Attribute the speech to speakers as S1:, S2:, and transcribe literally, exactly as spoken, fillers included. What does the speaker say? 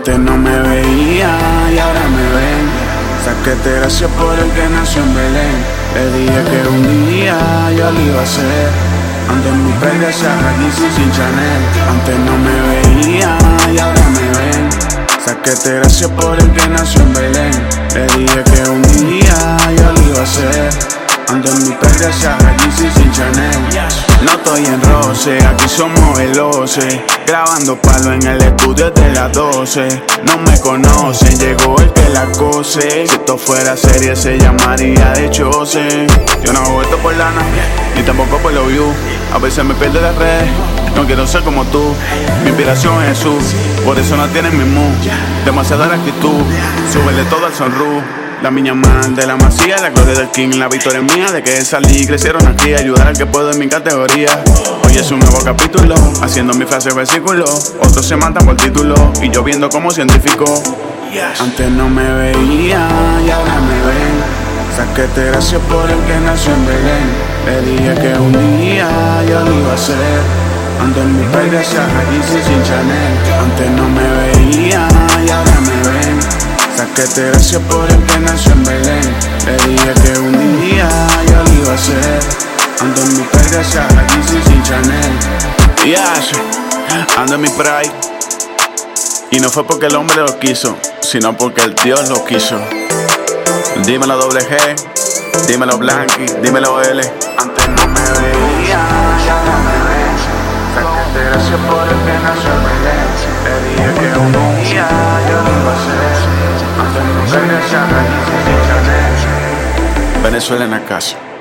S1: Antes no me veía y ahora me ven. Saquete gracias por el que nació en Belén. Le dije que un día yo lo iba a hacer. Antes mi perra se Yeezy sin Chanel. Antes no me veía y ahora me ven. Saquete gracias por el que nació en Belén. Le dije que un día yo lo iba a hacer. Antes mi perra se Yeezy sin Chanel. No estoy en roce, aquí somos veloces. Grabando palo en el estudio de las doce. No me conocen, llegó el que la cose. Si esto fuera serie se llamaría de Chose. Yo no hago esto por lana, ni tampoco por los views. A veces me pierdo las redes, no quiero ser como tú. Mi inspiración es Jesús, por eso no tienen mi mood. Demasiada la actitud, súbele todo al sunroof. La miña man de la masía, la gloria del king, la victoria es mía. De que salí, crecieron aquí, ayudar al que puedo en mi categoría. Hoy es un nuevo capítulo, haciendo mi frase versículo. Otros se matan por título, y yo viendo como científico. Antes no me veía y ahora me ven. Saquete gracias por el que nació en Belén. Le dije que un día yo lo iba a hacer. Antes mi perra se Yeezy sin Chanel. Antes no me veía y ahora me ven. Saquete gracias por el que nació en Belén. Le dije que un día yo lo iba a hacer. Ando en mi perra se Yeezy sin Chanel. Yes, ando en mi pride. Y no fue porque el hombre lo quiso, sino porque el Dios lo quiso. Dímelo doble G, dímelo Blanqui, dímelo L. Antes no me veía y ahora me ven. Saquete gracias por el que nació en Belén. Le dije que un día yo lo iba a hacer. Venezuela en la casa.